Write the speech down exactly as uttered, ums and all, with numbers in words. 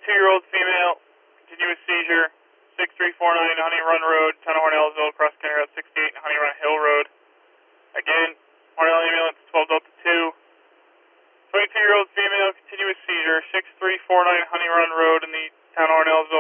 twenty-two-year-old female, continuous seizure, six three four nine Honey Run Road, Town of Hornellsville, Cross County Route sixty-eight, Honey Run Hill Road. Again, Hornell Ambulance, twelve Delta two. twenty-two-year-old female, continuous seizure, six three four nine Honey Run Road in the Town of Hornellsville.